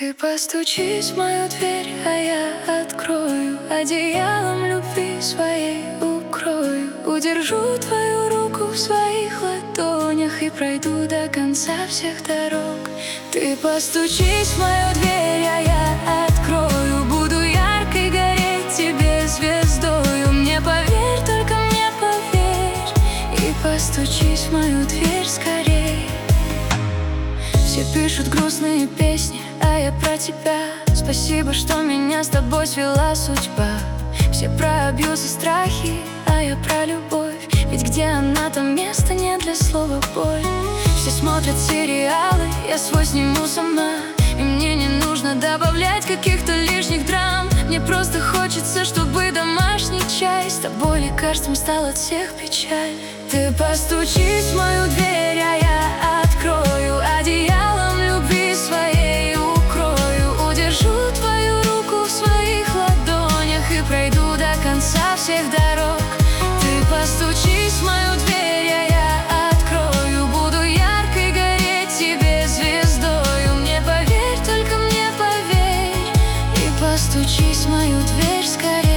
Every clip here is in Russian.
Ты постучись в мою дверь, а я открою. Одеялом любви своей укрою. Удержу твою руку в своих ладонях и пройду до конца всех дорог. Ты постучись в мою дверь, а я открою. Буду яркой гореть тебе звездою. Мне поверь, только мне поверь. И постучись в мою дверь скорей. Все пишут грустные песни, а я про тебя. Спасибо, что меня с тобой свела судьба. Все про абьюз и страхи, а я про любовь. Ведь где она, там места нет для слова боль. Все смотрят сериалы, я свой сниму сама. И мне не нужно добавлять каких-то лишних драм. Мне просто хочется, чтобы домашний чай с тобой лекарством стал от всех печаль. Ты постучись в мою дверь, а я открою. Одеялом любви своей укрою. Удержу твою руку в своих ладонях и пройду до конца всех дорог. Ты постучись в мою дверь, а я открою. Буду яркой гореть тебе звездою. Мне поверь, только мне поверь. И постучись в мою дверь скорей.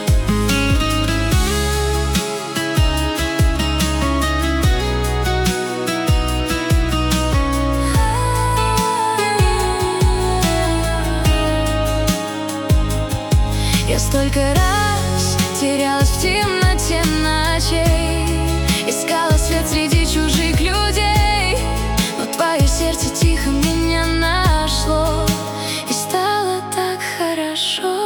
Я столько раз терялась в темноте ночей, искала свет среди чужих людей. Но твое сердце тихо меня нашло, и стало так хорошо.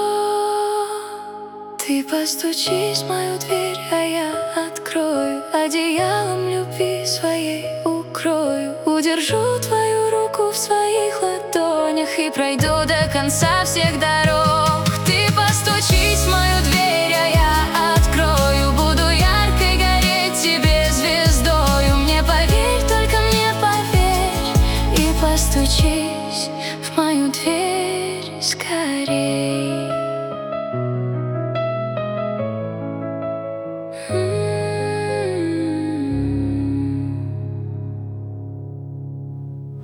Ты постучись в мою дверь, а я открою. Одеялом любви своей укрою. Удержу твою руку в своих ладонях и пройду до конца всех дорог. Постучись в мою дверь, а я открою. Буду яркой гореть тебе звездою. Мне поверь, только мне поверь. И постучись в мою дверь скорей.